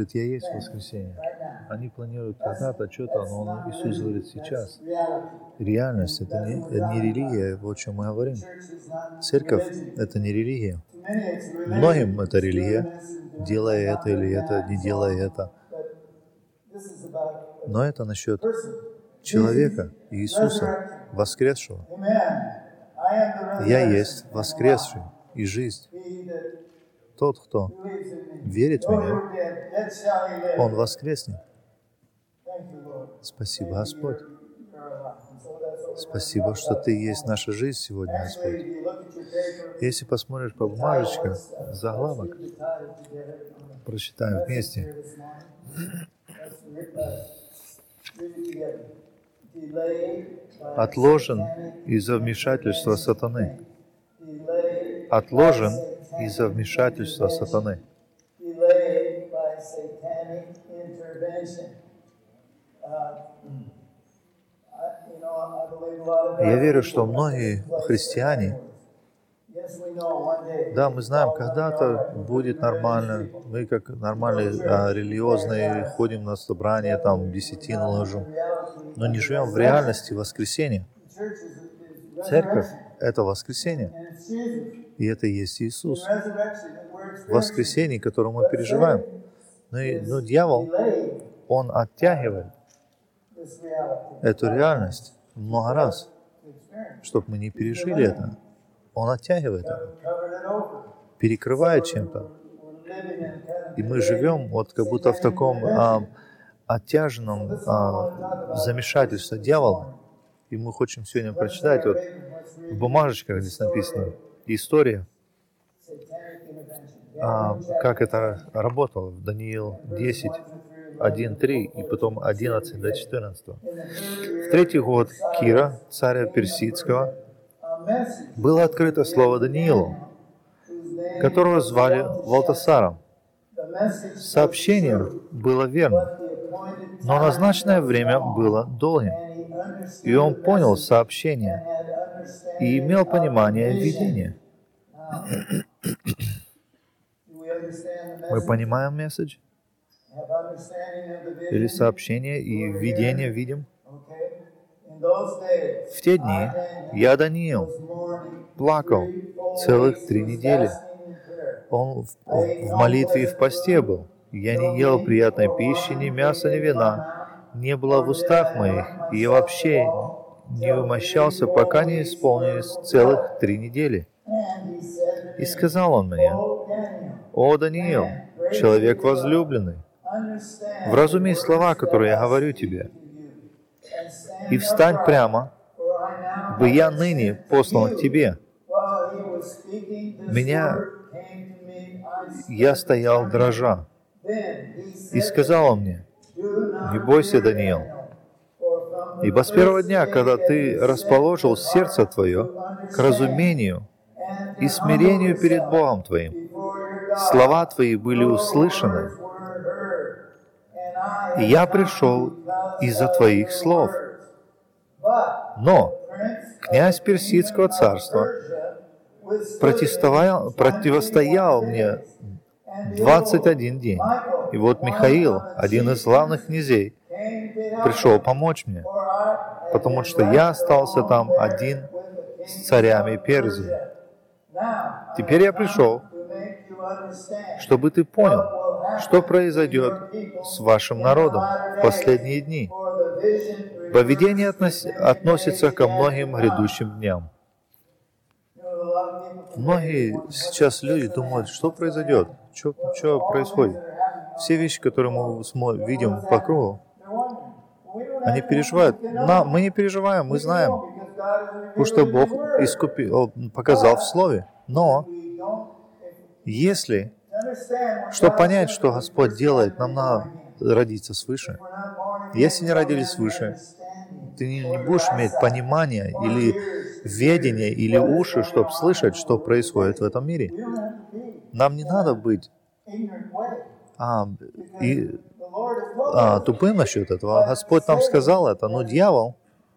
говорит, я есть воскресенье. Они планируют когда-то что-то, но Иисус говорит сейчас. Реальность — это не религия, вот о чем мы говорим. Церковь — это не религия. Многим это религия, делая это или это, не делая это. Но это насчет человека, Иисуса, воскресшего. Я есть воскресший и жизнь. Тот, кто верит в Меня, он воскреснет. Спасибо, Господь. Спасибо, что Ты есть наша жизнь сегодня, Господь. Если посмотришь по бумажечке, заглавок, прочитаем вместе. Отложен из-за вмешательства сатаны. Отложен из-за вмешательства сатаны. Я верю, что многие христиане, да, мы знаем, когда-то будет нормально, мы как нормальные религиозные ходим на собрания, там, десятину ложим, но не живем в реальности воскресения. Церковь — это воскресение, и это и есть Иисус. Воскресение, которое мы переживаем. Но дьявол, он оттягивает эту реальность много раз, чтобы мы не пережили это. Он оттягивает это, перекрывает чем-то. И мы живем вот как будто в таком оттяженном замешательстве дьявола. И мы хотим сегодня прочитать, вот в бумажечках здесь написано, история, как это работало в Даниил 10, 1-3 и потом 11 до 14. В 3-й год Кира, царя Персидского, было открыто слово Даниилу, которого звали Валтасаром. Сообщение было верно, но назначенное время было долгим, и он понял сообщение и имел понимание видения. Мы понимаем месседж? Или сообщение и видение видим? В те дни я, Даниил, плакал целых 3 недели. Он в молитве и в посте был. Я не ел приятной пищи, ни мяса, ни вина. Не было в устах моих, и я вообще не умощался, пока не исполнились целых 3 недели. И сказал он мне: «О, Даниил, человек возлюбленный, вразуми слова, которые я говорю тебе, и встань прямо, ибо я ныне послан к тебе». Я стоял дрожа, и сказал он мне: «Не бойся, Даниил, ибо с первого дня, когда ты расположил сердце твое к разумению и смирению перед Богом твоим, слова твои были услышаны, и я пришел из-за твоих слов. Но князь Персидского царства противостоял мне 21 день. И вот Михаил, один из главных князей, пришел помочь мне, потому что я остался там один с царями Персии. Теперь я пришел, чтобы ты понял, что произойдет с вашим народом в последние дни. Поведение относится ко многим грядущим дням. Многие сейчас люди думают, что произойдет, что происходит. Все вещи, которые мы видим по кругу, они переживают. Мы не переживаем, мы знаем, потому что Бог показал в Слове. Но чтобы понять, что Господь делает, нам надо родиться свыше. Если не родились свыше, ты не будешь иметь понимания или ведения, или уши, чтобы слышать, что происходит в этом мире. Нам не надо быть тупым насчет этого. Господь нам сказал это, но дьявол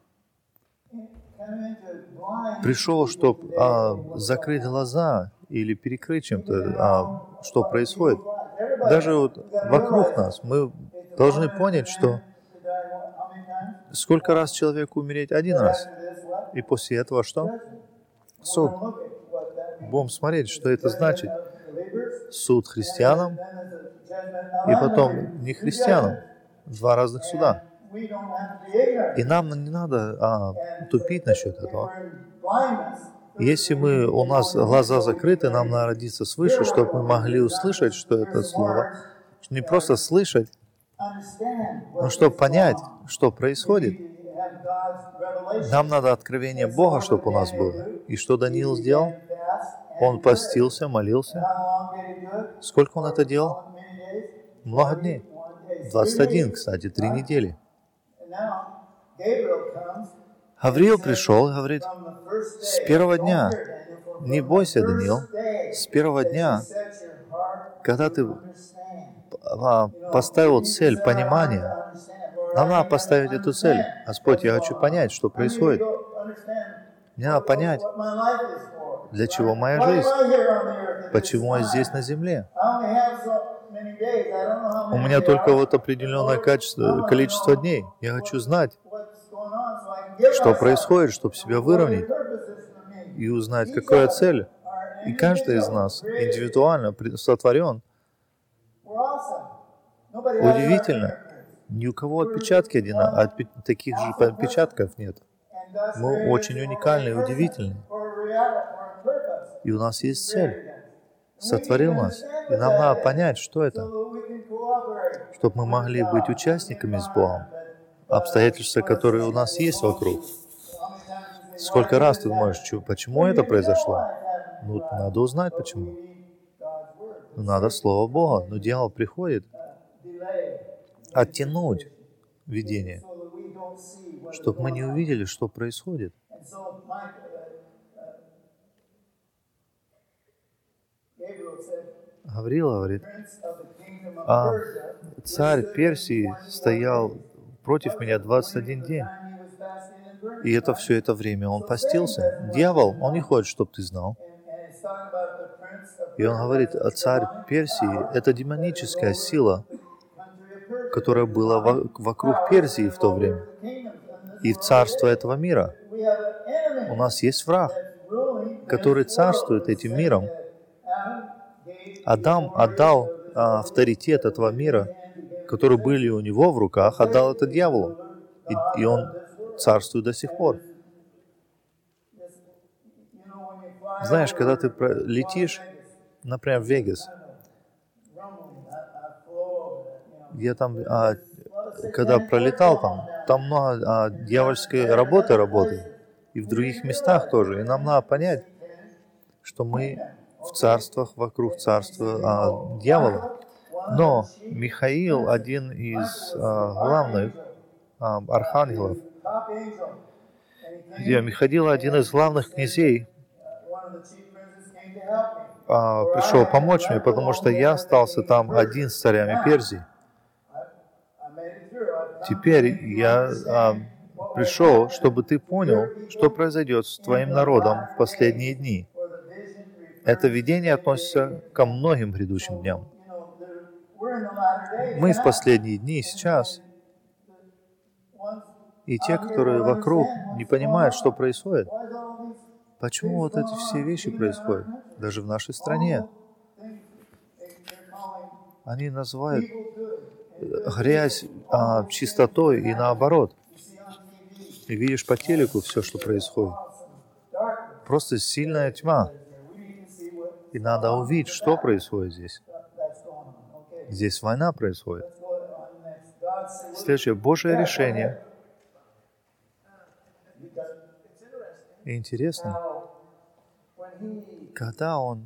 пришел, чтобы закрыть глаза или перекрыть чем-то, что происходит. даже вот вокруг нас, мы должны понять, что сколько раз человеку умереть? Один раз. И после этого что? Суд. Будем смотреть, что это значит. Суд христианам и потом не христианам. Два разных суда. И нам не надо тупить насчет этого. Если у нас глаза закрыты, нам надо родиться свыше, чтобы мы могли услышать, что это слово. Не просто слышать, но чтобы понять, что происходит. Нам надо откровение Бога, чтобы у нас было. И что Даниил сделал? Он постился, молился. Сколько он это делал? Много дней. 21, кстати, 3 недели. Гавриил пришел и говорит, с первого дня, не бойся, Даниил, с первого дня, когда ты поставил цель понимания, нам надо поставить эту цель. Господь, я хочу понять, что происходит. Мне надо понять, для чего моя жизнь, почему я здесь на земле. У меня только вот определенное количество дней. Я хочу знать, что происходит, чтобы себя выровнять и узнать, какая цель. И каждый из нас индивидуально сотворен. Удивительно. Ни у кого отпечатки таких же отпечатков нет. Мы очень уникальны и удивительны. И у нас есть цель. Сотворил нас. И нам надо понять, что это. Чтобы мы могли быть участниками с Богом. Обстоятельства, которые у нас есть вокруг. Сколько раз ты думаешь, почему это произошло? Надо узнать, почему. Надо Слово Бога. Но дьявол приходит оттянуть видение, чтобы мы не увидели, что происходит. Гавриил говорит, царь Персии стоял против меня 21 день. И это все это время он постился. Дьявол, он не хочет, чтобы ты знал. И он говорит, царь Персии — это демоническая сила, которая была вокруг Персии в то время. И в царство этого мира. У нас есть враг, который царствует этим миром. Адам отдал авторитет этого мира, которые были у него в руках, отдал это дьяволу. И он царствует до сих пор. Знаешь, когда ты летишь, например, в Вегас, я там, когда пролетал там много дьявольской работы работает. И в других местах тоже. И нам надо понять, что мы в царствах, вокруг царства дьявола. Но Михаил, один из главных архангелов, Михаил, один из главных князей, пришел помочь мне, потому что я остался там один с царями Персии. Теперь я пришел, чтобы ты понял, что произойдет с твоим народом в последние дни. Это видение относится ко многим предыдущим дням. Мы в последние дни сейчас, и те, которые вокруг, не понимают, что происходит. Почему вот эти все вещи происходят? Даже в нашей стране. Они называют грязь чистотой и наоборот. И видишь по телеку все, что происходит. Просто сильная тьма. И надо увидеть, что происходит здесь. Здесь война происходит. Следующее. Божье решение. И интересно, когда он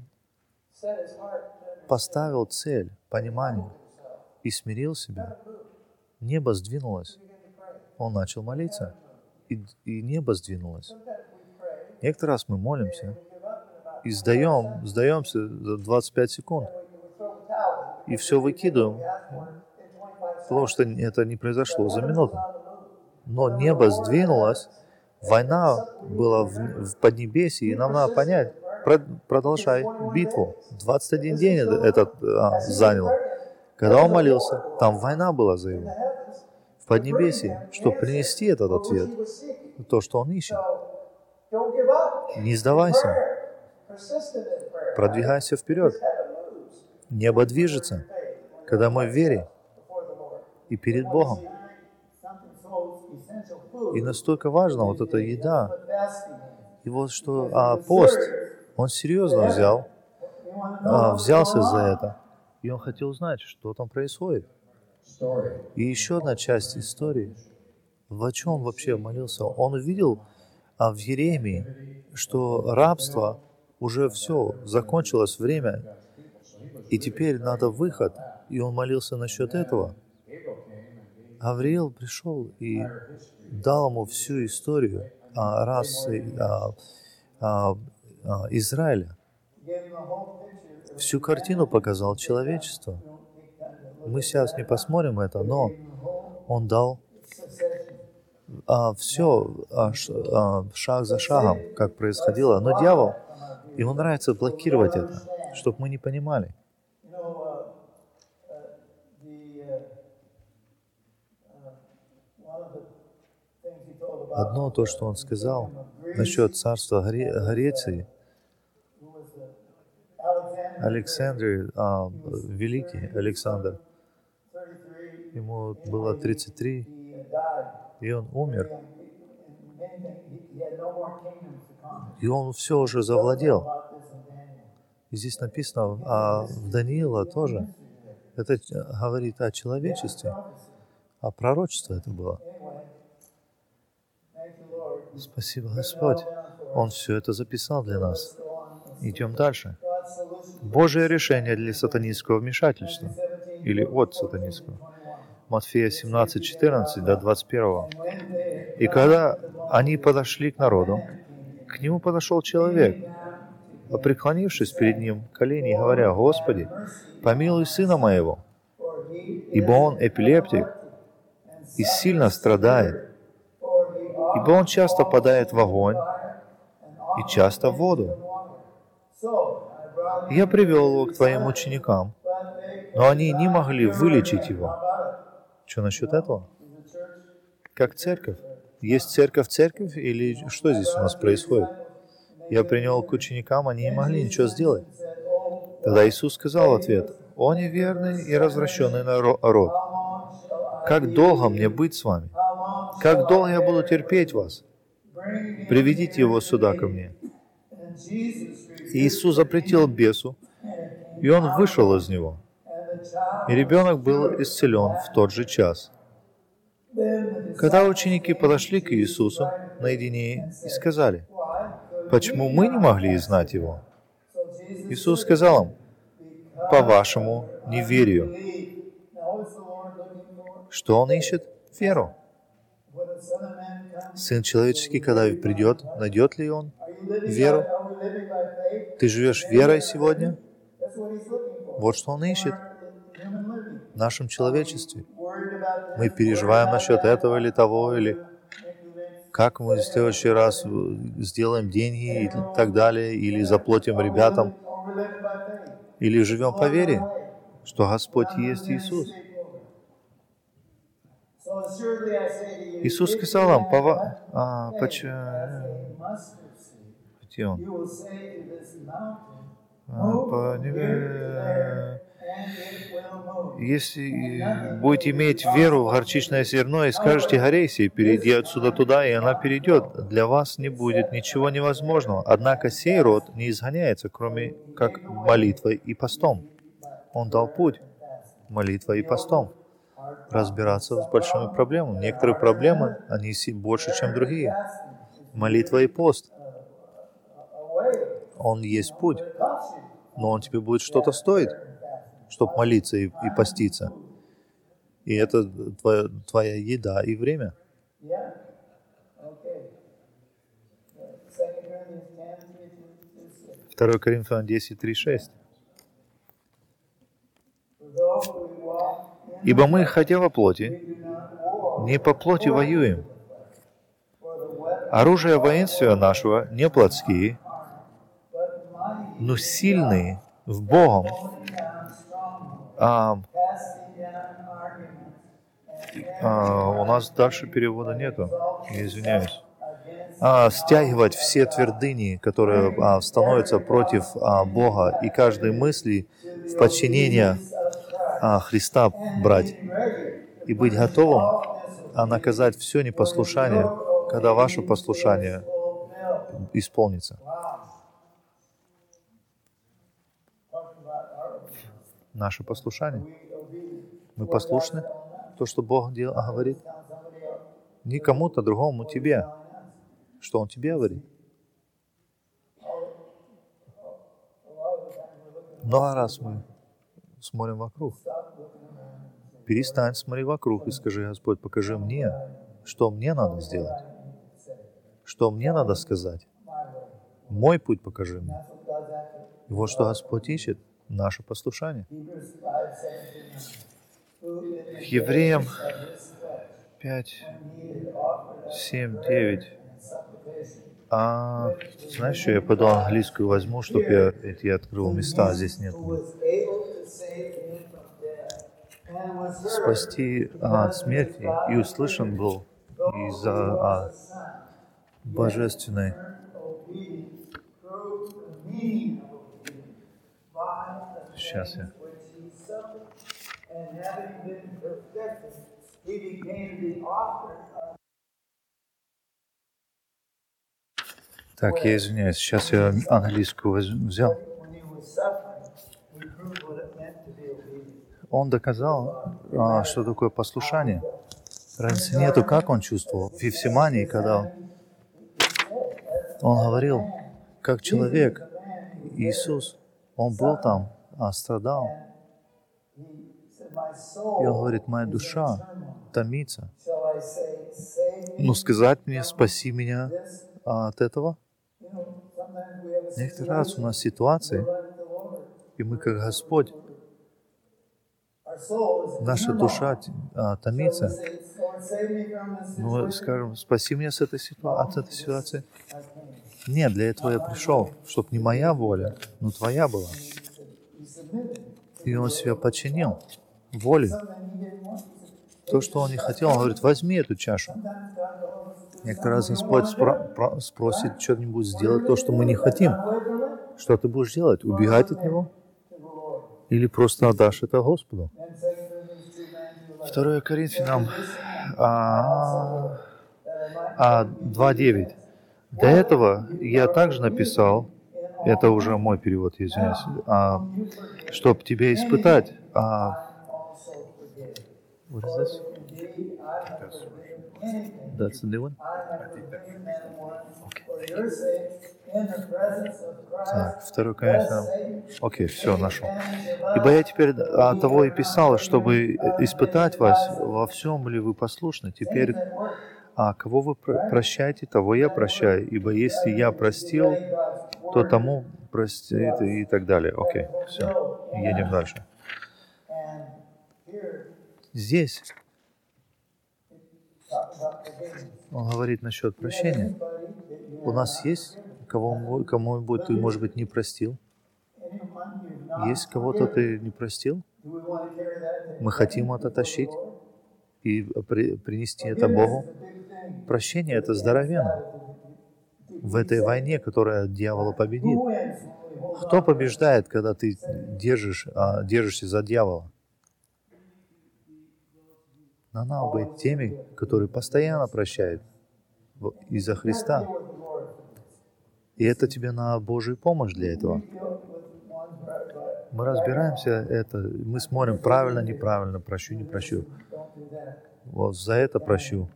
поставил цель, понимание, и смирил себя, небо сдвинулось. Он начал молиться, и небо сдвинулось. Некоторый раз мы молимся и сдаемся за 25 секунд. И все выкидываем, потому что это не произошло за минуту. Но небо сдвинулось, война была в Поднебесье, и нам надо понять, продолжай битву. 21 день это заняло. Когда он молился, там война была за его. В Поднебесье, чтобы принести этот ответ, то, что он ищет. Не сдавайся. Продвигайся вперед. Небо движется, когда мы в вере и перед Богом. И настолько важна вот эта еда. И вот что пост, он серьезно взялся за это. И он хотел знать, что там происходит. И еще одна часть истории. В чем он вообще молился? Он увидел в Иеремии, что рабство уже все, закончилось время, и теперь надо выход. И он молился насчет этого. Гавриил пришел и дал ему всю историю расы Израиля. Всю картину показал человечество. Мы сейчас не посмотрим это, но он дал все шаг за шагом, как происходило. Но дьявол, ему нравится блокировать это, чтобы мы не понимали. Одно то, что он сказал насчет царства Греции, Александр, великий Александр, ему было 33, и он умер. И он все уже завладел. И здесь написано, в Даниила тоже. Это говорит о человечестве, а пророчество это было. Спасибо, Господь. Он все это записал для нас. Идем дальше. Божие решение для сатанинского вмешательства. Или от сатанинского. Матфея 17, 14 до 21. И когда они подошли к народу, к нему подошел человек, преклонившись перед ним колени, говоря: «Господи, помилуй сына моего, ибо он эпилептик и сильно страдает, ибо он часто падает в огонь и часто в воду. Я привел его к твоим ученикам, но они не могли вылечить его». Что насчет этого? Как церковь? Есть церковь или что здесь у нас происходит? Я принял к ученикам, они не могли ничего сделать. Тогда Иисус сказал в ответ: «О неверный и развращенный народ, как долго мне быть с вами? Как долго я буду терпеть вас? Приведите его сюда ко мне». И Иисус запретил бесу, и он вышел из него. И ребенок был исцелен в тот же час. Когда ученики подошли к Иисусу наедине и сказали: «Почему мы не могли знать его?» Иисус сказал им: «По вашему неверию». Что он ищет? Веру. Сын человеческий, когда придет, найдет ли он веру? Ты живешь верой сегодня? Вот что он ищет в нашем человечестве. Мы переживаем насчет этого или того, или как мы в следующий раз сделаем деньги и так далее, или заплатим ребятам, или живем по вере, что Господь есть Иисус. Иисус сказал нам: где он? Если будете иметь веру в горчичное зерно и скажете горе сей, перейди отсюда туда, и она перейдет, для вас не будет ничего невозможного. Однако сей род не изгоняется, кроме как молитвой и постом. Он дал путь молитвой и постом. Разбираться с большими проблемами. Некоторые проблемы, они больше, чем другие. Молитва и пост. Он есть путь, но он тебе будет что-то стоить, чтобы молиться и поститься. И это твоя еда и время. 2 Коринфянам 10, 3, 6. «Ибо мы, хотя во плоти, не по плоти воюем. Оружие воинствия нашего не плотские, но сильные в Богом У нас дальше перевода нету, я извиняюсь. Стягивать все твердыни, которые становятся против Бога, и каждой мысли в подчинение Христа брать. И быть готовым наказать все непослушание, когда ваше послушание исполнится. Наше послушание. Мы послушны? То, что Бог говорит? Не кому-то другому, тебе. Что Он тебе говорит? Много раз мы смотрим вокруг. Перестань смотреть вокруг и скажи: Господь, покажи мне, что мне надо сделать, что мне надо сказать. Мой путь покажи мне. И вот что Господь ищет — наше послушание. Евреям 5, 7, 9. Знаешь, что я пойду английскую возьму, чтобы я эти открыл места, здесь нет. Спасти от смерти и услышан был из-за божественной. Сейчас я. Так, я извиняюсь, сейчас я английскую взял. Он доказал, что такое послушание. Разницы нету, как он чувствовал. В Гефсимании, когда он говорил, как человек, Иисус, он был там, страдал. И он говорит: моя душа томится. Ну, сказать мне: спаси меня от этого? Некоторый раз у нас ситуации, и мы как Господь, наша душа томится. Мы скажем: спаси меня от этой ситуации. Нет, для этого я пришел, чтобы не моя воля, но твоя была. И он себя подчинил воле. То, что он не хотел, он говорит: возьми эту чашу. Некоторый раз Господь спросит что-нибудь сделать, то, что мы не хотим. Что ты будешь делать? Убегать от Него? Или просто отдашь это Господу? 2 Коринфянам 2:9. До этого я также написал, это уже мой перевод, я извиняюсь, чтобы тебя испытать. What is this? That's the new one? Так, 2 Коринфянам. Окей, все, нашел. Ибо я теперь того и писал, чтобы испытать вас, во всем ли вы послушны. Теперь, кого вы прощаете, того я прощаю. Ибо если я простил, то тому простит и так далее. Окей, все, едем дальше. Здесь он говорит насчет прощения. У нас есть кому-нибудь ты, может быть, не простил? Есть кого-то ты не простил? Мы хотим это тащить и принести это Богу. Прощение — это здоровенно. В этой войне, которая дьявола победит. Кто побеждает, когда ты держишься за дьявола? Надо быть теми, которые постоянно прощают из-за Христа. И это тебе на Божью помощь для этого. Мы разбираемся мы смотрим правильно, неправильно, прощу, не прощу. Вот за это прощу.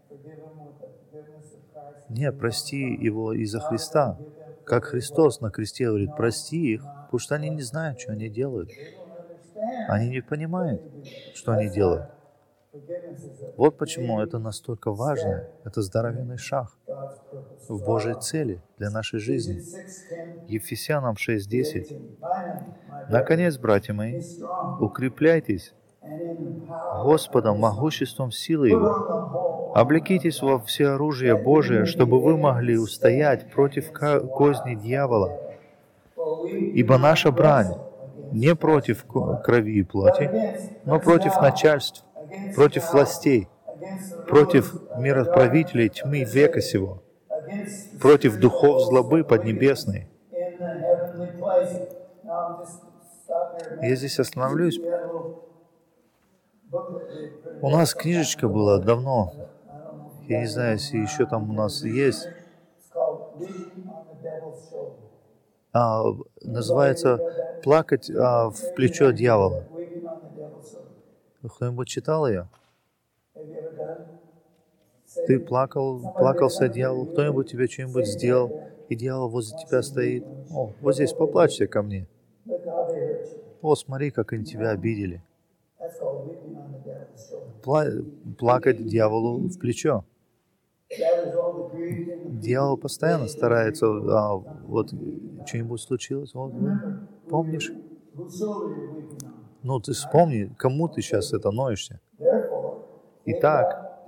Не, прости его из-за Христа. Как Христос на кресте говорит: прости их, потому что они не знают, что они делают. Они не понимают, что они делают. Вот почему это настолько важно. Это здоровенный шаг в Божьей цели для нашей жизни. Ефесянам 6:10. Наконец, братья мои, укрепляйтесь Господом, могуществом силы Его. Облекитесь во всеоружие Божие, чтобы вы могли устоять против козни дьявола. Ибо наша брань не против крови и плоти, но против начальств, против властей, против мироправителей тьмы века сего, против духов злобы поднебесной. Я здесь остановлюсь. У нас книжечка была давно. Я не знаю, если еще там у нас есть. Называется «Плакать в плечо дьявола». Кто-нибудь читал ее? Ты плакался дьявол, кто-нибудь тебе что-нибудь сделал, и дьявол возле тебя стоит. О, вот здесь поплачься ко мне. О, смотри, как они тебя обидели. Плакать дьяволу в плечо. Дьявол постоянно старается, вот что-нибудь случилось, вот, помнишь? Ну, ты вспомни, кому ты сейчас это ноешься. Итак,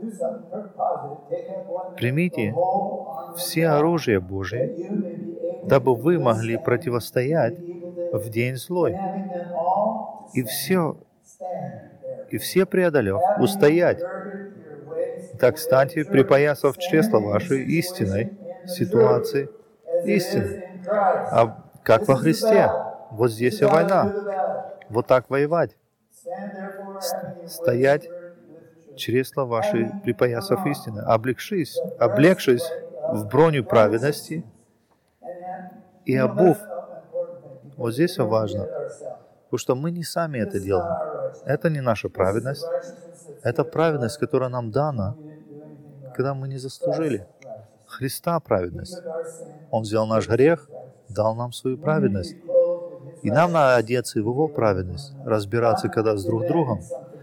примите все оружие Божие, дабы вы могли противостоять в день злой. И все преодолев, устоять. Так станьте, припоясав чресло вашей истинной ситуации, истины. А как во Христе. Вот здесь и война. Вот так воевать. Стоять, чресла ваши, припоясав истины, облегшись в броню праведности и обув. Вот здесь важно. Потому что мы не сами это делаем. Это не наша праведность. Это праведность, которая нам дана, когда мы не заслужили. Христа праведность. Он взял наш грех, дал нам свою праведность. И нам надо одеться в Его праведность, разбираться когда с друг другом.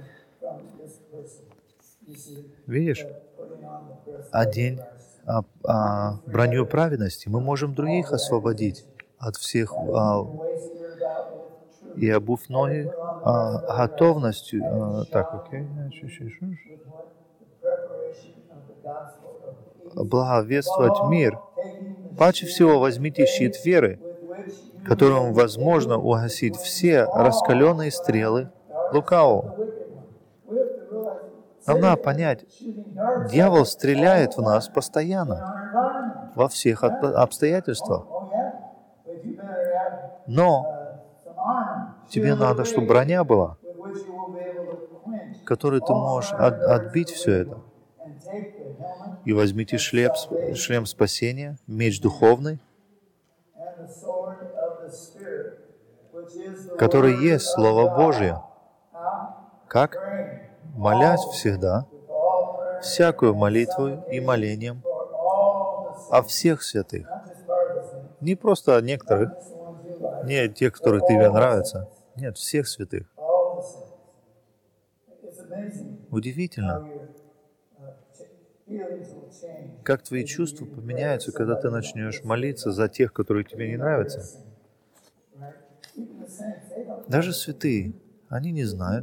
Видишь? Одень броню праведности. Мы можем других освободить от всех и обув ноги готовностью. Так, окей. Благовествовать мир. Паче всего возьмите щит веры, которым возможно угасить все раскаленные стрелы лукавого. Нам надо понять, дьявол стреляет в нас постоянно, во всех обстоятельствах. Но тебе надо, чтобы броня была, которой ты можешь отбить все это. И возьмите шлем спасения, меч духовный, который есть Слово Божие. Как? Молясь всегда, всякую молитву и молением о всех святых. Не просто о некоторых, не тех, которые тебе нравятся. Нет, всех святых. Удивительно, как твои чувства поменяются, когда ты начнешь молиться за тех, которые тебе не нравятся. Даже святые, они не знают.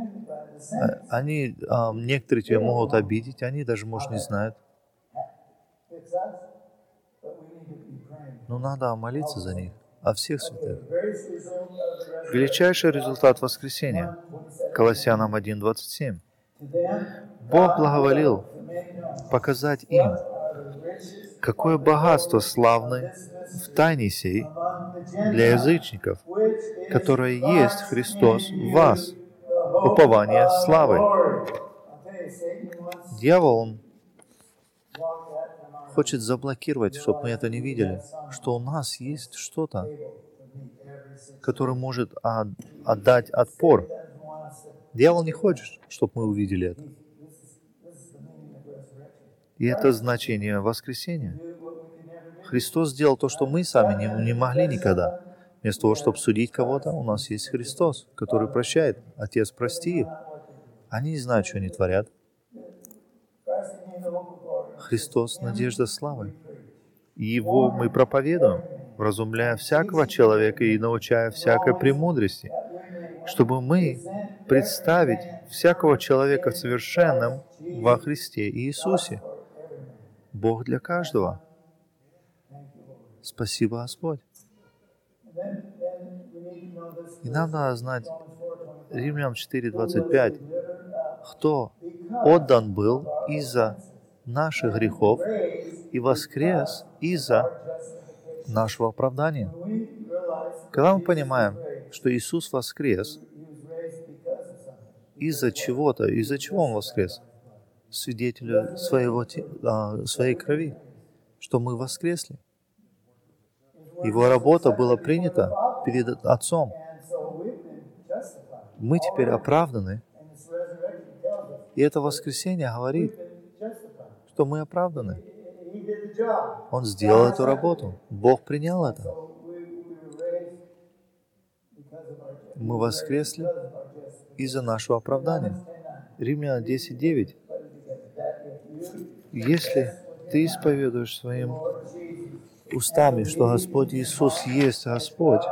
Некоторые тебя могут обидеть, они даже, может, не знают. Но надо молиться за них, о всех святых. Величайший результат воскресения. Колоссянам 1:27. Бог благоволил показать им, какое богатство славное в тайне сей для язычников, которое есть Христос в вас, упование славы. Дьявол, он хочет заблокировать, чтобы мы это не видели, что у нас есть что-то, которое может отдать отпор. Дьявол не хочет, чтобы мы увидели это. И это значение воскресения. Христос сделал то, что мы сами не могли никогда. Вместо того, чтобы судить кого-то, у нас есть Христос, который прощает. Отец, прости их. Они не знают, что они творят. Христос — надежда славы. И Его мы проповедуем, вразумляя всякого человека и научая всякой премудрости, чтобы мы представить всякого человека совершенным во Христе Иисусе. Бог для каждого. Спасибо, Господь. И нам надо знать Римлянам 4:25. Кто отдан был из-за наших грехов и воскрес из-за нашего оправдания. Когда мы понимаем, что Иисус воскрес из-за чего-то, из-за чего Он воскрес? Свидетелю своей крови, что мы воскресли. Его работа была принята перед Отцом. Мы теперь оправданы. И это воскресение говорит, что мы оправданы. Он сделал эту работу. Бог принял это. Мы воскресли из-за нашего оправдания. Римлянам 10:9. Если ты исповедуешь своим устами, что Господь Иисус есть Господь.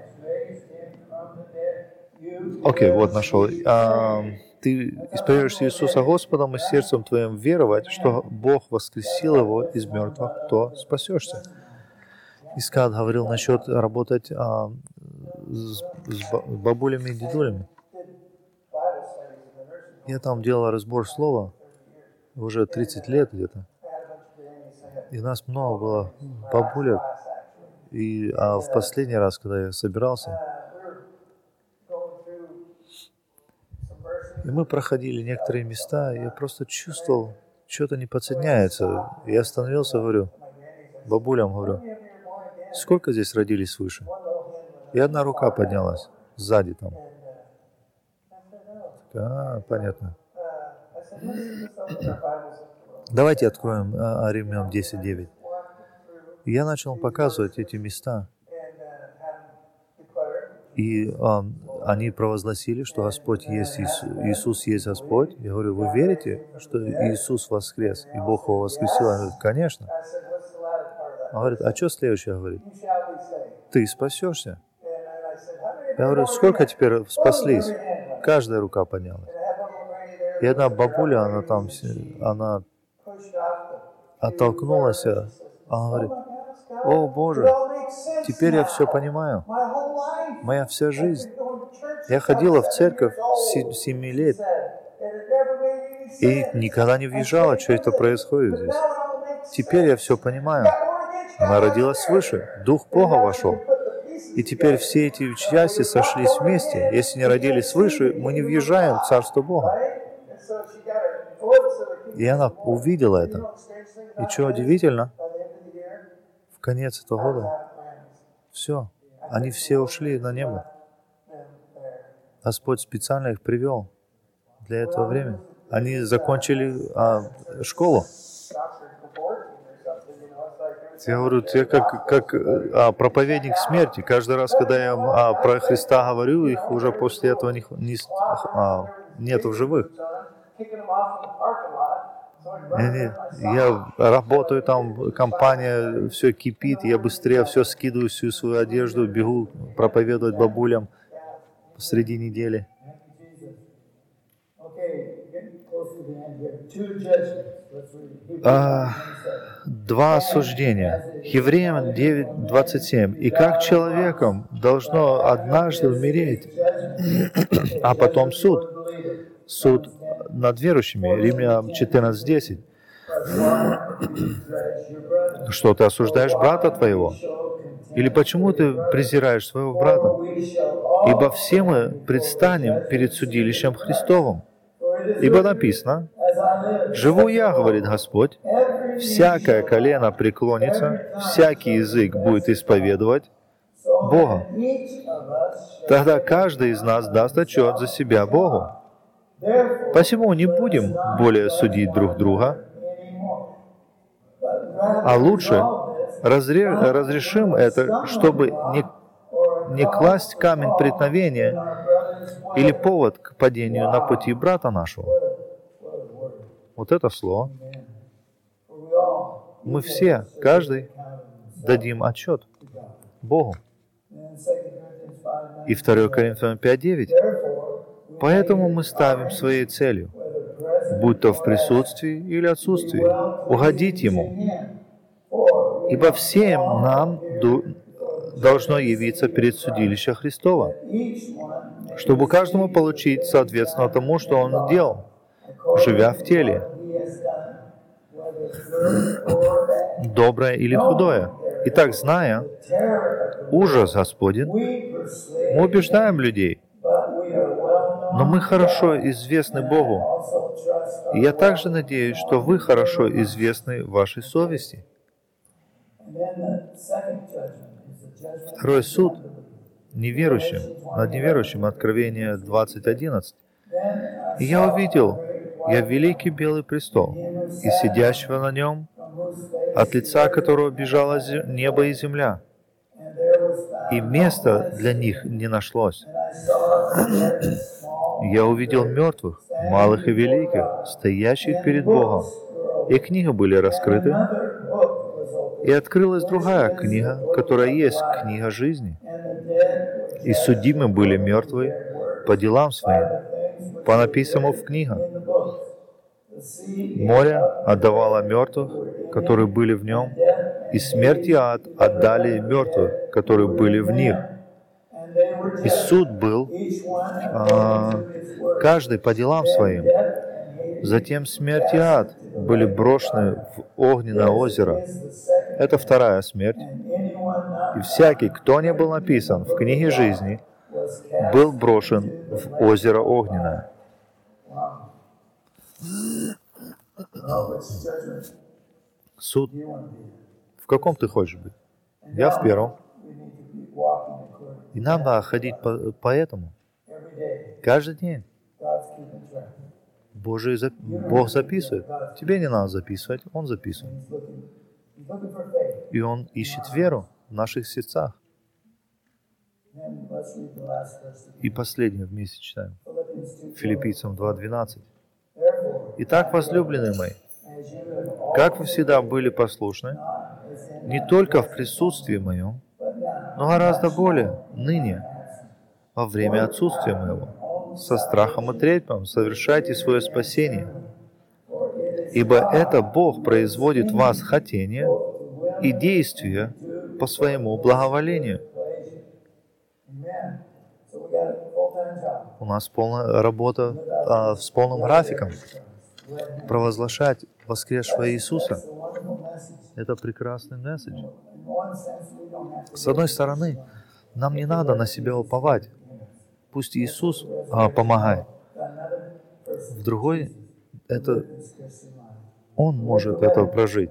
Окей, вот нашел. Ты исповедуешь Иисуса Господом и сердцем твоим веровать, что Бог воскресил Его из мертвых, то спасешься. Искат говорил насчет работать с бабулями и дедулями. Я там делал разбор слова уже 30 лет где-то. И нас много было бабулек. И в последний раз, когда я собирался, и мы проходили некоторые места, и я просто чувствовал, что-то не подсоединяется. Я остановился, говорю, бабулям, говорю, сколько здесь родились свыше? И одна рука поднялась сзади там. Понятно. Давайте откроем Римлянам 10:9. Я начал показывать эти места. И они провозгласили, что Господь есть, Иисус есть Господь. Я говорю, вы верите, что Иисус воскрес, и Бог Его воскресил? Он говорит, конечно. Он говорит, а что следующее говорит? Ты спасешься. Я говорю, сколько теперь спаслись? Каждая рука поднялась. И одна бабуля, она оттолкнулась, она говорит, о Боже, теперь я все понимаю. Моя вся жизнь. Я ходила в церковь с 7 лет и никогда не въезжала, что это происходит здесь. Теперь я все понимаю. Она родилась свыше, Дух Бога вошел. И теперь все эти части сошлись вместе. Если не родились свыше, мы не въезжаем в Царство Бога. И она увидела это. И что удивительно, в конец этого года все, они все ушли на небо. Господь специально их привел для этого времени. Они закончили школу. Я говорю, я как проповедник смерти. Каждый раз, когда я про Христа говорю, их уже после этого нет в живых. Я работаю там, компания, все кипит, я быстрее все скидываю, всю свою одежду, бегу проповедовать бабулям посреди недели. Два осуждения. Евреям 9:27. И как человеком должно однажды умереть, а потом суд. Суд над верующими. Римлянам 14:10. Что ты осуждаешь брата твоего? Или почему ты презираешь своего брата? Ибо все мы предстанем перед судилищем Христовым. Ибо написано, «Живу я, говорит Господь, всякое колено преклонится, всякий язык будет исповедовать Бога. Тогда каждый из нас даст отчет за себя Богу. Посему не будем более судить друг друга, а лучше разрешим это, чтобы не класть камень преткновения или повод к падению на пути брата нашего». Вот это слово. Мы все, каждый, дадим отчет Богу. И 2 Коринфянам 5:9. Поэтому мы ставим своей целью, будь то в присутствии или отсутствии, угодить Ему. Ибо всем нам должно явиться перед судилищем Христова, чтобы каждому получить соответственно тому, что он делал. живя в теле, доброе или худое. Итак, зная ужас Господень, мы убеждаем людей, но мы хорошо известны Богу. И я также надеюсь, что вы хорошо известны вашей совести. Второй суд неверующим, над неверующим, Откровение 20:11. «И я увидел, великий белый престол, и сидящего на нем, от лица которого бежало небо и земля, и места для них не нашлось. Я увидел мертвых, малых и великих, стоящих перед Богом, и книги были раскрыты, и открылась другая книга, которая есть книга жизни. И судимы были мертвые по делам своим, по написанному в книгах. Море отдавало мертвых, которые были в нем, и смерть и ад отдали мертвых, которые были в них. И суд был каждый по делам своим. Затем смерть и ад были брошены в огненное озеро. Это вторая смерть. И всякий, кто не был написан в книге жизни, был брошен в озеро огненное. Суд. В каком ты хочешь быть? Я в первом. И нам надо ходить по этому. Каждый день. Бог записывает. Тебе не надо записывать, Он записывает. И Он ищет веру в наших сердцах. И последнее вместе читаем. Филиппийцам 2:12. «Итак, возлюбленные мои, как вы всегда были послушны, не только в присутствии моем, но гораздо более ныне, во время отсутствия моего, со страхом и трепетом совершайте свое спасение. Ибо это Бог производит в вас хотение и действие по своему благоволению». У нас полная работа с полным графиком. Провозглашать воскресшего Иисуса. Это прекрасный месседж. С одной стороны, нам не надо на себя уповать. Пусть Иисус помогает. В другой, это Он может это прожить.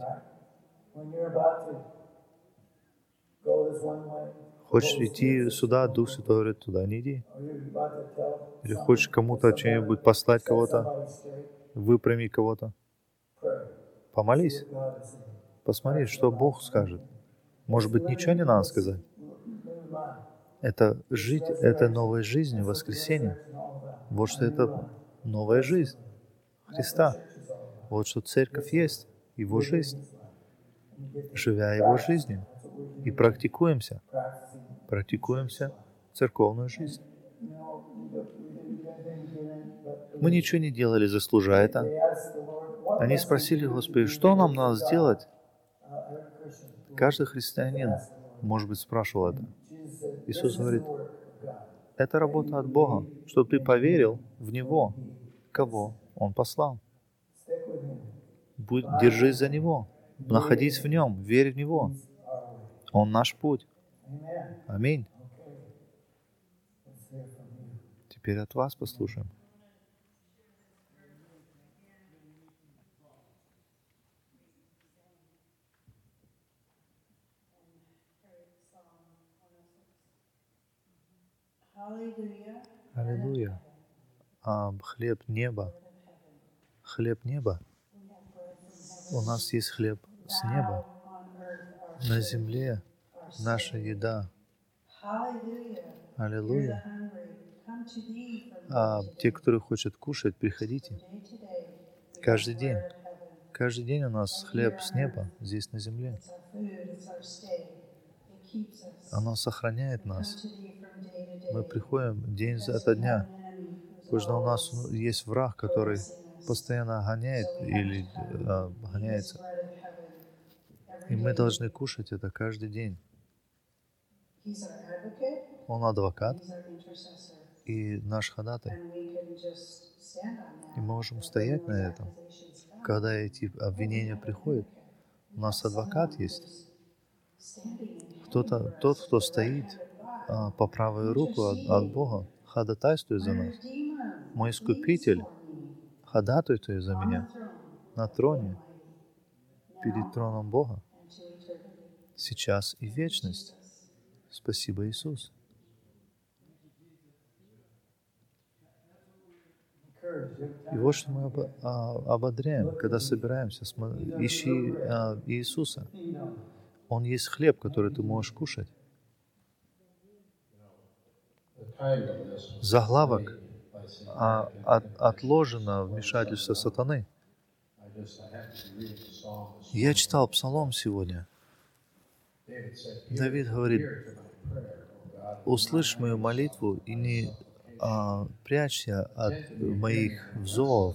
Хочешь идти сюда, Дух Святой говорит, туда не иди. Или хочешь кому-то что-нибудь послать, кого-то, выпрямить кого-то. Помолись. Посмотри, что Бог скажет. Может быть, ничего не надо сказать. Это жить, это новая жизнь в воскресенье. Вот что это новая жизнь Христа. Вот что церковь есть, Его жизнь. Живя Его жизнью. И практикуемся церковную жизнь. Мы ничего не делали, заслужая это. Они спросили, Господи, что нам надо сделать? Каждый христианин, может быть, спрашивал это. Иисус говорит, это работа от Бога, чтобы ты поверил в Него, кого Он послал. Держись за Него, находись в Нем, верь в Него. Он наш путь. Аминь. Теперь от вас послушаем. Аллилуйя. Хлеб неба. Хлеб неба. У нас есть хлеб с неба. На земле наша еда. Аллилуйя. Те, которые хотят кушать, приходите. Каждый день. Каждый день у нас хлеб с неба, здесь на земле. Оно сохраняет нас. Мы приходим день за дня. Потому что у нас есть враг, который постоянно гоняет или гоняется. И мы должны кушать это каждый день. Он адвокат и наш ходатай. И мы можем стоять на этом. Когда эти обвинения приходят, у нас адвокат есть. Тот, кто стоит по правую руку от Бога, ходатайствует за нас. Мой Искупитель ходатайствует за меня на троне, перед троном Бога, сейчас и в вечность. Спасибо, Иисус. И вот что мы ободряем, когда собираемся. Ищи Иисуса. Он есть хлеб, который ты можешь кушать. Заглавок отложено вмешательство сатаны. Я читал Псалом сегодня. Давид говорит: «Услышь мою молитву и не прячься от моих взоров,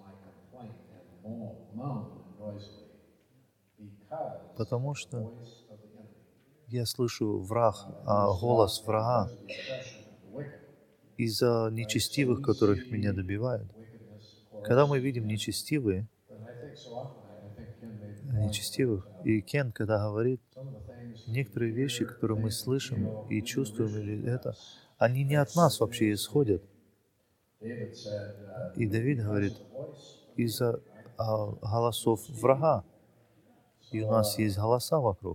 потому что я слышу голос врага из-за нечестивых, которых меня добивают». Когда мы видим нечестивых, и Кен, когда говорит, некоторые вещи, которые мы слышим и чувствуем, или это, они не от нас вообще исходят. И Давид говорит, из-за голосов врага. И у нас есть голоса вокруг.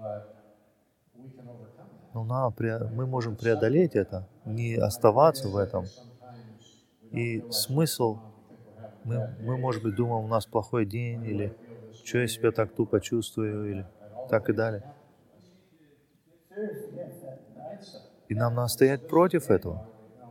Но мы можем преодолеть это, не оставаться в этом. И смысл, мы, может быть, думаем, у нас плохой день, или что я себя так тупо чувствую, или так и далее. И нам надо стоять против этого.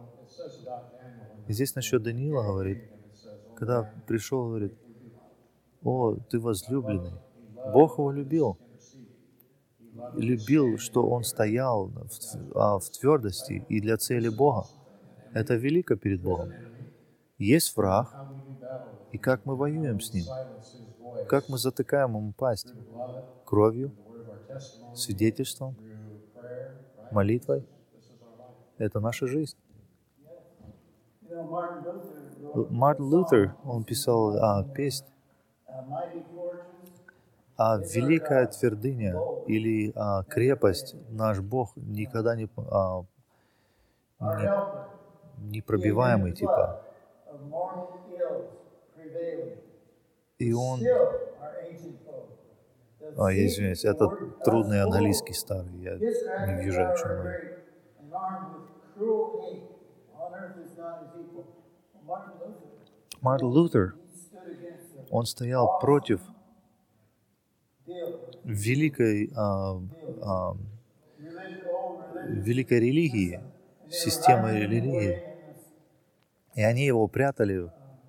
И здесь насчет Даниила говорит, когда пришел, говорит: «О, ты возлюбленный». Бог его любил. Любил, что он стоял в твердости и для цели Бога. Это велико перед Богом. Есть враг, и как мы воюем с ним, как мы затыкаем ему пасть? Кровью, свидетельством, молитвой. Это наша жизнь. Мартин Лютер, он писал песнь «Великая твердыня» или «Крепость, наш Бог никогда не пробиваемый», типа. И он... я извиняюсь, это трудный английский старый, я не вижу, о чем говорю. Мартин Лютер, он стоял против великой религии, системы религии. И они его прятали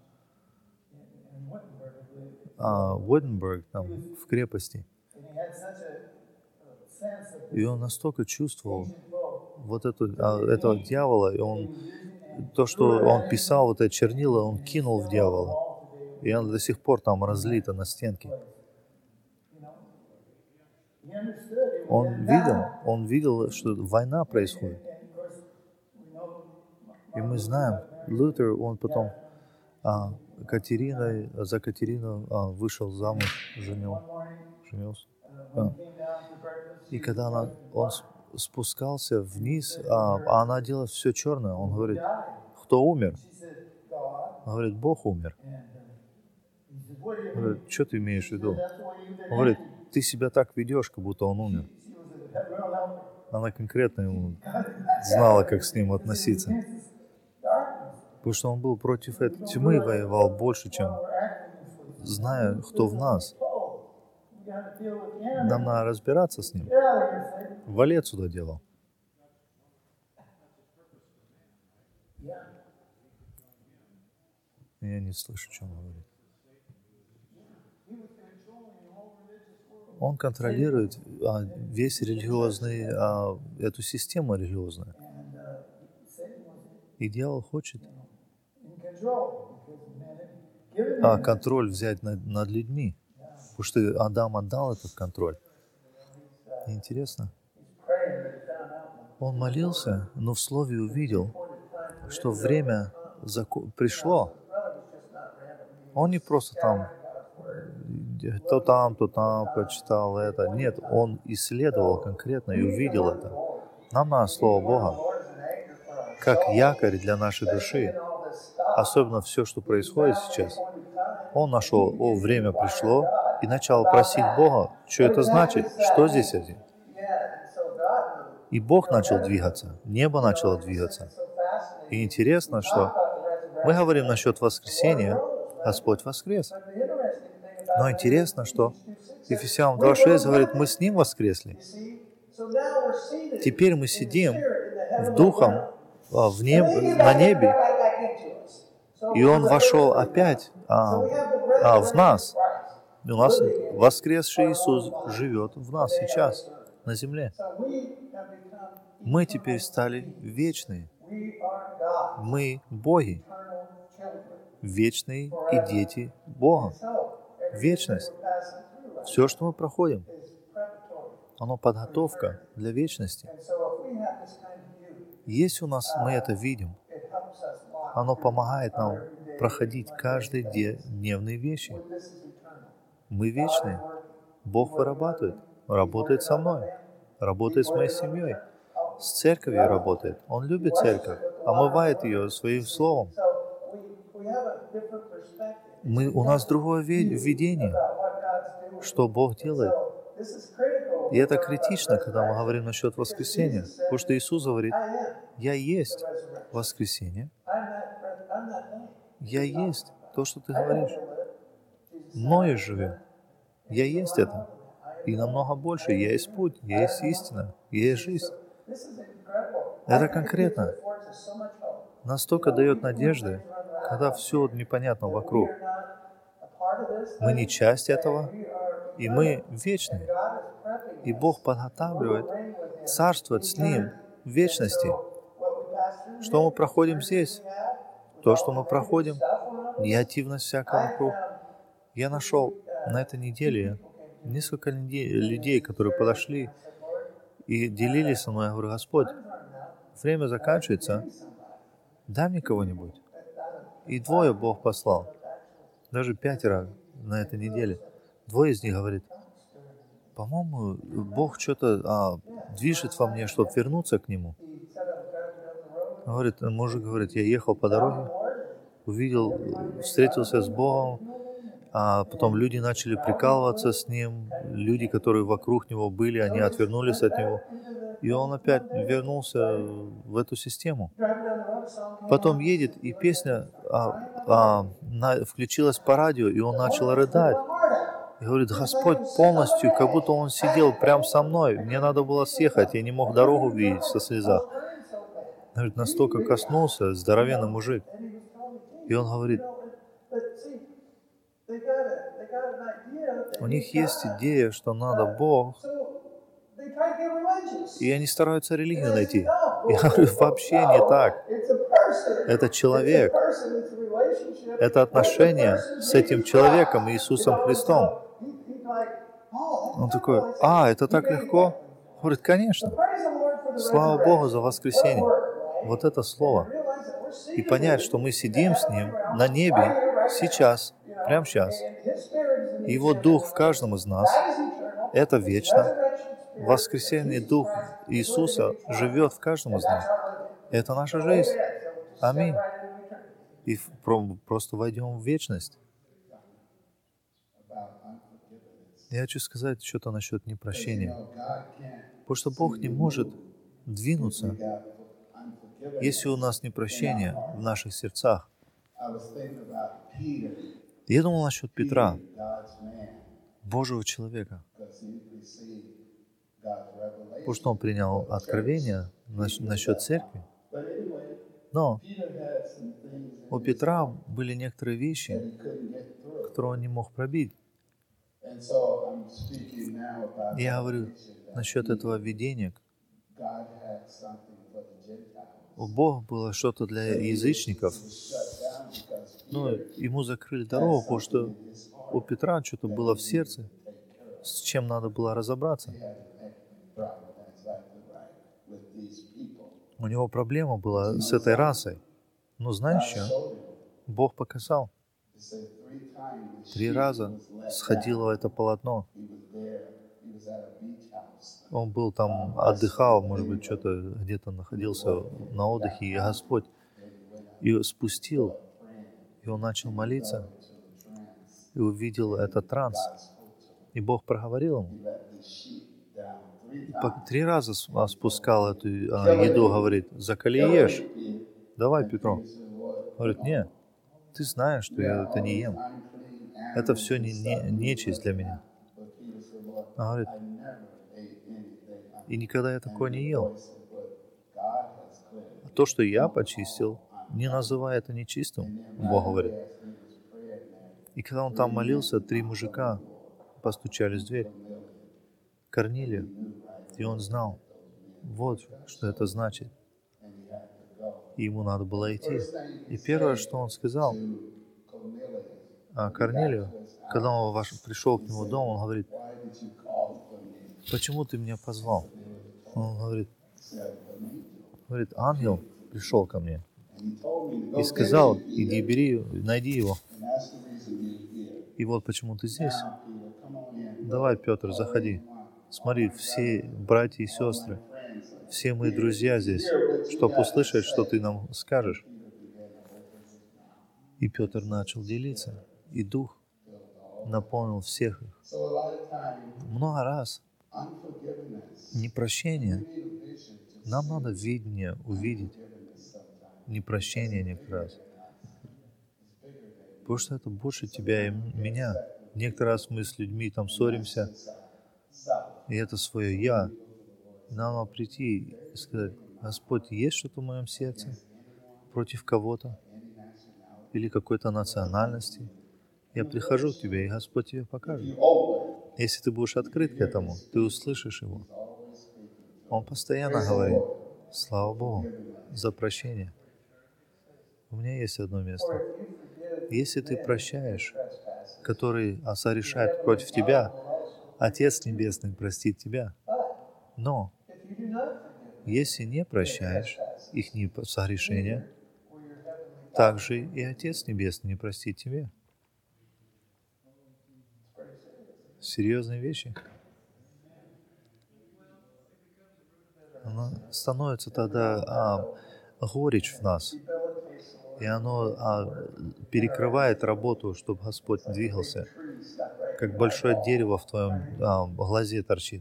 в Уиттенберг, там, в крепости. И он настолько чувствовал вот этого дьявола, и то, что он писал, вот это чернила, он кинул в дьявола. И оно до сих пор там разлито на стенке. Он видел, что война происходит. И мы знаем, Лютер, он потом за Катерину вышел замуж, женился. И когда он спускался вниз, она делала все черное, он говорит: «Кто умер?» Он говорит: «Бог умер». Он говорит: «Что ты имеешь в виду?» Он говорит: «Ты себя так ведешь, как будто он умер». Она конкретно ему знала, как с ним относиться. Потому что он был против этой тьмы, воевал больше, чем зная, кто в нас. Нам надо разбираться с ним. Вали отсюда дело. Я не слышу, что он говорит. Он контролирует весь религиозный, эту систему религиозную. И дьявол хочет контроль взять над людьми. Потому что Адам отдал этот контроль. Интересно. Он молился, но в Слове увидел, что время пришло, он не просто там, то там прочитал это. Нет, он исследовал конкретно и увидел это. Нам надо Слово Бога как якорь для нашей души. Особенно все, что происходит сейчас. Он нашел, время пришло, и начал просить Бога, что это значит, что здесь один. И Бог начал двигаться, небо начало двигаться. И интересно, что мы говорим насчет воскресения, Господь воскрес. Но интересно, что Ефесянам 2:6 говорит, мы с Ним воскресли. Теперь мы сидим в Духом, на небе, и Он вошел опять в нас. И у нас воскресший Иисус живет в нас сейчас, на земле. Мы теперь стали вечные. Мы боги, вечные и дети Бога. Вечность. Все, что мы проходим, оно подготовка для вечности. Если мы это видим, оно помогает нам проходить каждые дневные вещи. Мы вечные. Бог вырабатывает, работает со мной, работает с моей семьей, с церковью работает. Он любит церковь, омывает ее своим словом. У нас другое видение, что Бог делает. И это критично, когда мы говорим насчет воскресения. Потому что Иисус говорит, «Я есть воскресение, я есть то, что ты говоришь. Мною живем. Я есть это. И намного больше. Я есть путь, я есть истина, я есть жизнь». Это конкретно. Настолько дает надежды, когда все непонятно вокруг. Мы не часть этого, и мы вечные. И Бог подготавливает царствовать с Ним в вечности. Что мы проходим здесь? То, что мы проходим, негативность всякая вокруг. Я нашел на этой неделе несколько людей, которые подошли и делились со мной. Я говорю, Господь, время заканчивается, дай мне кого-нибудь. И 2 Бог послал, даже 5 на этой неделе. 2 из них говорит, по-моему, Бог что-то движет во мне, чтобы вернуться к Нему. Мужик говорит, я ехал по дороге, увидел, встретился с Богом, а потом люди начали прикалываться с Ним, люди, которые вокруг Него были, они отвернулись от Него. И он опять вернулся в эту систему. Потом едет, и песня включилась по радио, и он начал рыдать. И говорит, Господь полностью, как будто Он сидел прямо со мной. Мне надо было съехать, я не мог дорогу видеть со слезах. Говорит, настолько коснулся, здоровенный мужик. И он говорит, у них есть идея, что надо Бог, и они стараются религию найти. Я говорю, вообще не так. Это человек. Это отношение с этим человеком, Иисусом Христом. Он такой, это так легко? Говорит, конечно. Слава Богу за воскресение. Вот это слово. И понять, что мы сидим с Ним на небе сейчас, прямо сейчас. Его Дух в каждом из нас. Это вечно. Воскресенный Дух Иисуса живет в каждом из нас. Это наша жизнь. Аминь. И просто войдем в вечность. Я хочу сказать что-то насчет непрощения. Потому что Бог не может двинуться, если у нас непрощение в наших сердцах. Я думал насчет Петра, Божьего человека. Потому что он принял откровение насчет церкви. Но у Петра были некоторые вещи, которые он не мог пробить. Я говорю насчет этого видения. У Бога было что-то для язычников. Но ему закрыли дорогу, потому что у Петра что-то было в сердце, с чем надо было разобраться. У него проблема была с этой расой. Но знаешь что? Бог показал. 3 раза сходило это полотно. Он был там, отдыхал, может быть, что-то где-то находился на отдыхе, и Господь ее спустил, и он начал молиться, и увидел этот транс. И Бог проговорил ему. 3 раза спускал эту еду, говорит, закали и ешь. Давай, Петро. Говорит, нет, ты знаешь, что я это не ем. Это все нечисть для меня. Он говорит, и никогда я такое не ел. А то, что я почистил, не называй это нечистым, Бог говорит. И когда он там молился, 3 мужика постучались в дверь. Корнилию. И он знал, вот что это значит. И ему надо было идти. И первое, что он сказал Корнилию, когда он пришел к нему в дом, он говорит, почему ты меня позвал? Он говорит, ангел пришел ко мне и сказал, иди бери, найди его. И вот почему ты здесь. Давай, Петр, заходи. Смотри, все братья и сестры, все мои друзья здесь, чтобы услышать, что ты нам скажешь. И Петр начал делиться, и Дух наполнил всех их. Много раз непрощение. Нам надо видение увидеть. Непрощение некоторый раз. Потому что это больше тебя и меня. Некоторый раз мы с людьми там ссоримся, и это свое «я». Нам надо прийти и сказать, Господь, есть что-то в моем сердце против кого-то или какой-то национальности? Я прихожу к Тебе, и Господь Тебе покажет. Если ты будешь открыт к этому, ты услышишь Его. Он постоянно говорит, слава Богу, за прощение. У меня есть одно место. Если ты прощаешь, который согрешает против тебя, Отец Небесный простит тебя. Но если не прощаешь их согрешения, также и Отец Небесный не простит тебе. Серьезные вещи. Оно становится тогда горечь в нас. И оно перекрывает работу, чтобы Господь двигался. Как большое дерево в твоем глазе торчит.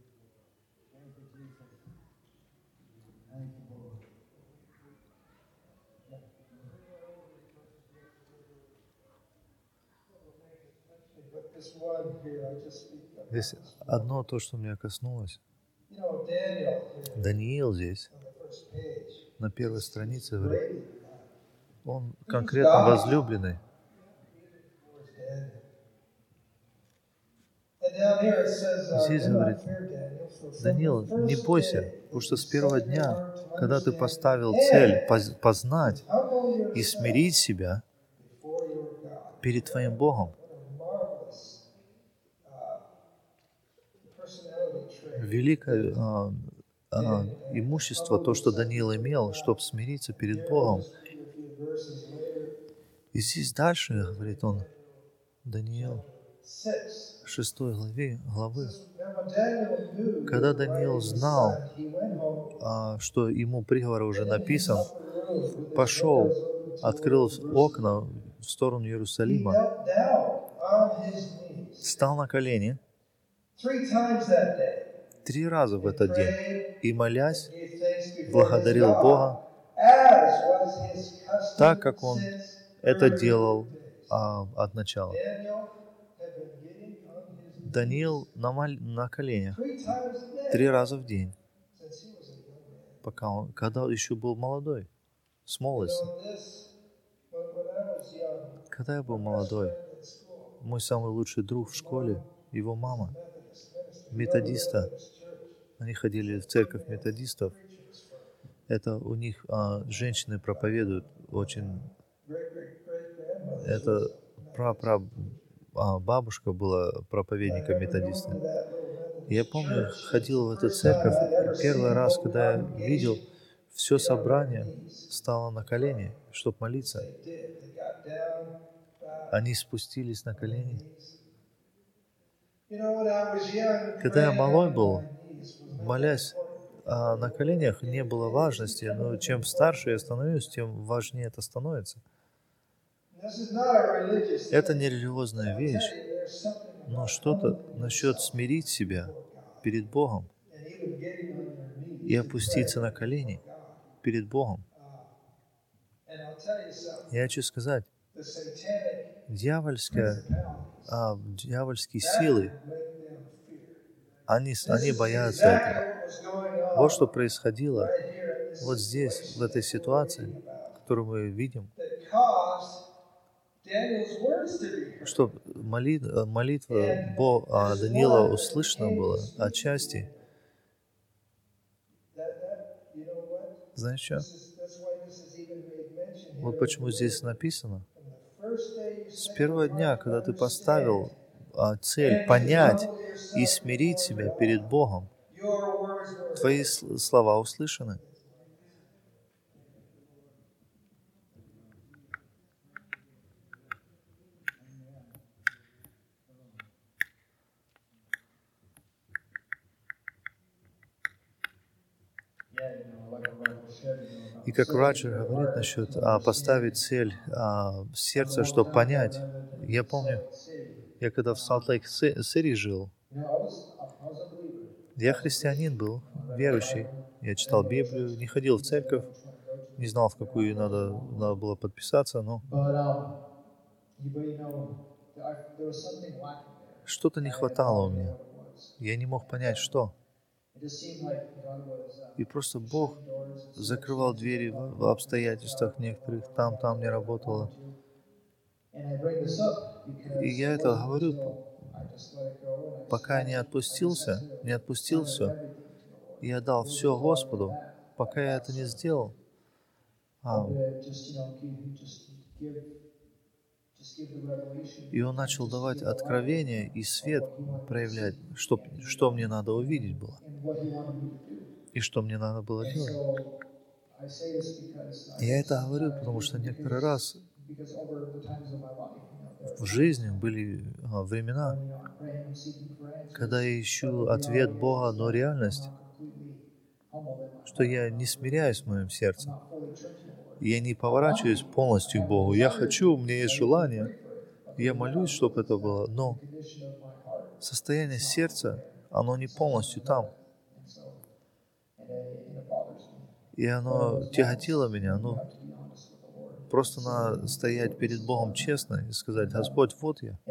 Здесь одно то, что меня коснулось. Даниил здесь, на первой странице, говорит, он конкретно возлюбленный. Здесь говорит, Даниил, не бойся, потому что с первого дня, когда ты поставил цель познать и смирить себя перед твоим Богом, великое имущество, то, что Даниил имел, чтобы смириться перед Богом. И здесь дальше, говорит он, Даниил, 6 главы, когда Даниил знал, что ему приговор уже написан, пошел, открыл окна в сторону Иерусалима, встал на колени 3 раза в этот день и, молясь, благодарил Бога, так, как он это делал от начала. Даниил на коленях 3 раза в день, когда еще был молодой, с молодости. Когда я был молодой, мой самый лучший друг в школе, его мама, методиста, они ходили в церковь методистов. Это у них женщины проповедуют очень. Это бабушка была проповедником методиста. Я помню, ходил в эту церковь, и первый раз, когда я видел, все собрание стало на колени, чтобы молиться. Они спустились на колени. Когда я малой был, молясь на коленях, не было важности, но чем старше я становлюсь, тем важнее это становится. Это не религиозная вещь, но что-то насчет смирить себя перед Богом и опуститься на колени перед Богом. Я хочу сказать, дьявольские силы, они боятся этого. Вот что происходило вот здесь, в этой ситуации, которую мы видим, чтобы молитва Даниила услышана была отчасти. Знаешь что? Вот почему здесь написано. С первого дня, когда ты поставил цель понять и смирить себя перед Богом, твои слова услышаны. И как Раджа говорит насчет поставить цель в сердце, чтобы понять. Я помню, я когда в Салт-Лейк-Сити жил, я христианин был, верующий. Я читал Библию, не ходил в церковь, не знал, в какую надо было подписаться, но что-то не хватало у меня. Я не мог понять, что. И просто Бог закрывал двери в обстоятельствах некоторых, там не работало. И я это говорю, пока не отпустил все, я дал все Господу, пока я это не сделал. И Он начал давать откровение и свет проявлять, что мне надо увидеть было. И что мне надо было делать. Я это говорю, потому что некоторый раз в жизни были времена, когда я ищу ответ Бога, но реальность, что я не смиряюсь в моем сердце. Я не поворачиваюсь полностью к Богу. Я хочу, у меня есть желание. Я молюсь, чтобы это было, но состояние сердца, оно не полностью там. И оно тяготило меня. Просто надо стоять перед Богом честно и сказать: Господь, вот я.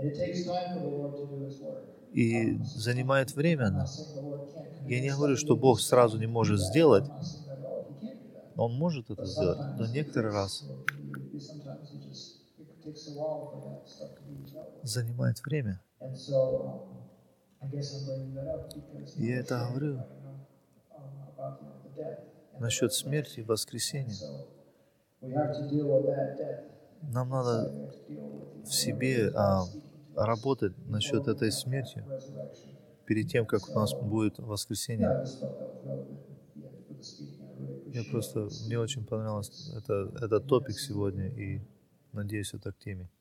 И занимает время. Я не говорю, что Бог сразу не может сделать. Он может это сделать, но некоторый раз занимает время. Я это говорю насчет смерти и воскресения. Нам надо в себе работать насчет этой смерти перед тем, как у нас будет воскресение. Мне очень понравился этот топик сегодня, и надеюсь, это к теме.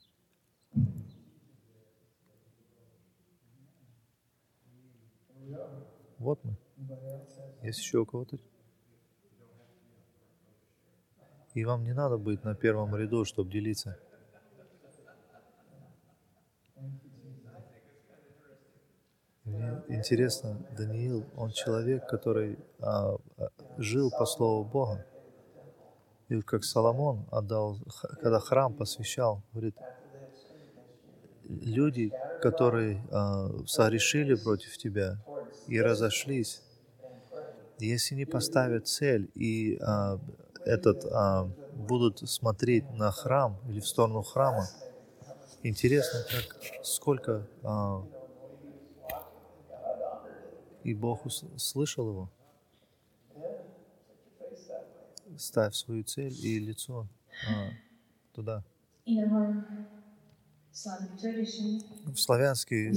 Вот мы. Есть еще у кого-то? И вам не надо быть на первом ряду, чтобы делиться. Мне интересно, Даниил, он человек, который жил по слову Бога. И как Соломон отдал, когда храм посвящал, говорит, люди, которые согрешили против тебя и разошлись, если не поставят цель и будут смотреть на храм или в сторону храма, интересно, сколько и Бог слышал его. Ставь свою цель и лицо туда. В славянской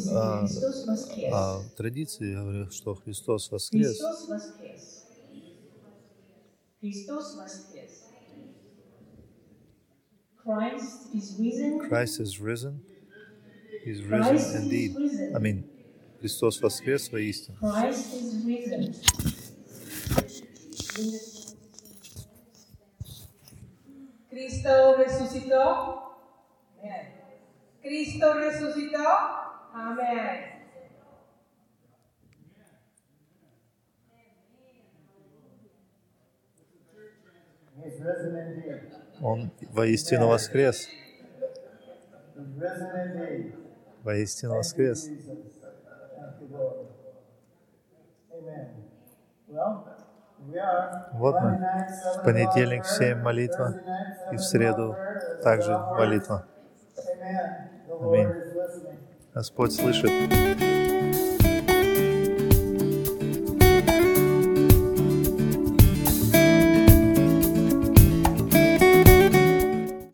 традиции говорят, что Христос воскрес. Христос воскрес. Christ is risen. Christ is risen. He's risen indeed. I mean, Христос воскрес воистину. Christ is risen. Cristo resucitó. Amén. Cristo resucitó. Amén. Он воистину воскрес. Воистину воскрес. Вот мы. В понедельник 7 молитва, и в среду также молитва. Аминь. Господь слышит.